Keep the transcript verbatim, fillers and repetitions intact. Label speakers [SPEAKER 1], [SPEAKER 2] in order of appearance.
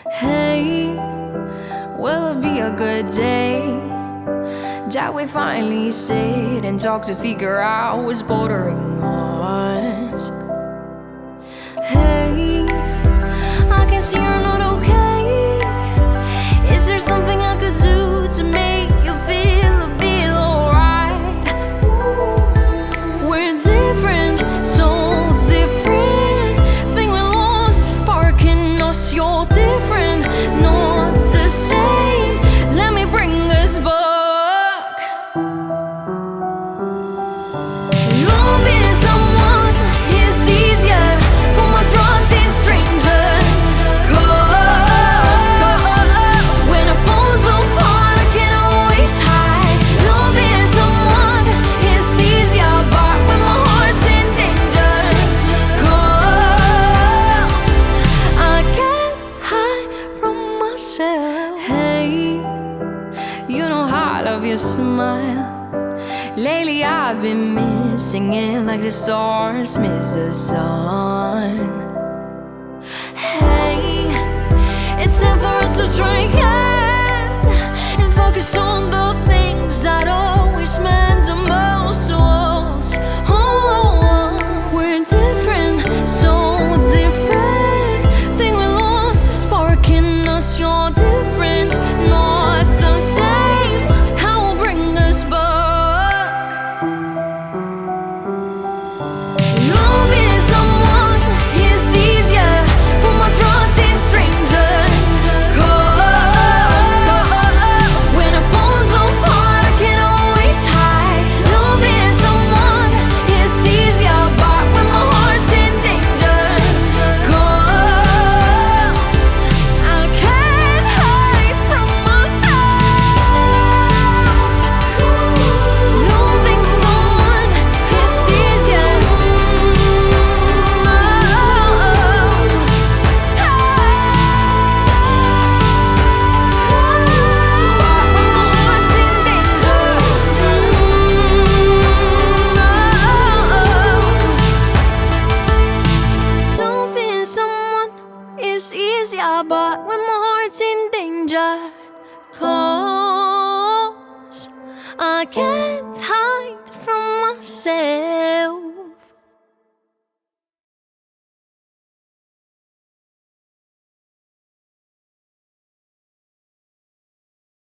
[SPEAKER 1] Hey, will it be a good day that we finally sit and talk to figure out what's bothering us? Hey, I can see you're not okay. Is there something I could do to make you feel a bit alright? We're different, so different. Think we lost the spark in us. You're different, not the same. Let me bring us back. Loving someone is easier. Put my trust in strangers. 'Cause when I fall apart, I can always hide. Loving someone is easier, but when my heart's in danger. 'Cause I can't hide from myself. Hey, you know how I love your smile. Lately I've been missing it like the stars miss the sun. Hey, it's time for us to try again and focus on the things that always meant the most to us. Oh, we're different, so different. Think we lost the spark in us. You're different, not the same. How will bring us back? Loving someone is easier. Put my trust in strangers. 'Cause when I fall apart, I can always hide. Loving someone is easier, but when my heart's in danger. 'Cause I can't hide from myself. Loving someone is easier. Loving someone is easier, but when my heart's in danger. 'Cause I can't hide from myself.